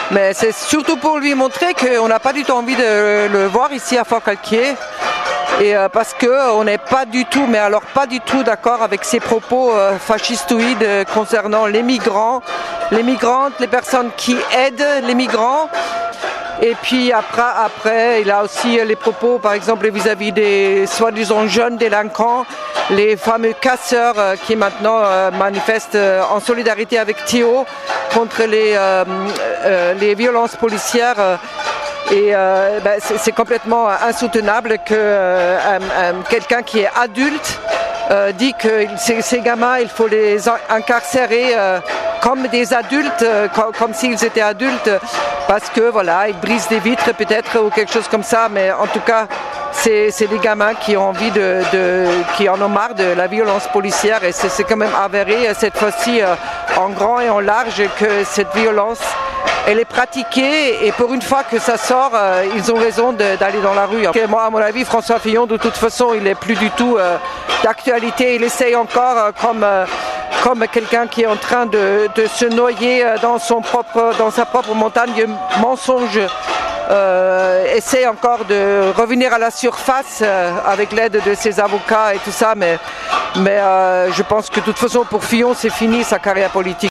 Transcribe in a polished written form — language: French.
Mais c'est surtout pour lui montrer qu'on n'a pas du tout envie de le voir ici à Forcalquier. Et parce qu'on n'est pas du tout, mais alors pas du tout d'accord avec ses propos fascistoïdes concernant les migrants, les migrantes, les personnes qui aident les migrants. Et puis après, il a aussi les propos, par exemple, vis-à-vis des soi-disant jeunes délinquants, les fameux casseurs qui maintenant manifestent en solidarité avec Théo contre les violences policières. Et c'est complètement insoutenable que quelqu'un qui est adulte dit que ces gamins, il faut les incarcérer comme des adultes, comme s'ils étaient adultes, parce que voilà, ils brisent des vitres peut-être ou quelque chose comme ça, mais en tout cas, c'est des gamins qui ont envie qui en ont marre de la violence policière, et c'est quand même avéré cette fois-ci en grand et en large que cette violence elle est pratiquée, et pour une fois que ça sort, ils ont raison d'aller dans la rue. Moi, à mon avis, François Fillon, de toute façon, il n'est plus du tout d'actualité. Il essaye encore, comme quelqu'un qui est en train de se noyer dans sa propre montagne de mensonges, essaie encore de revenir à la surface avec l'aide de ses avocats et tout ça. Mais je pense que de toute façon, pour Fillon, c'est fini sa carrière politique.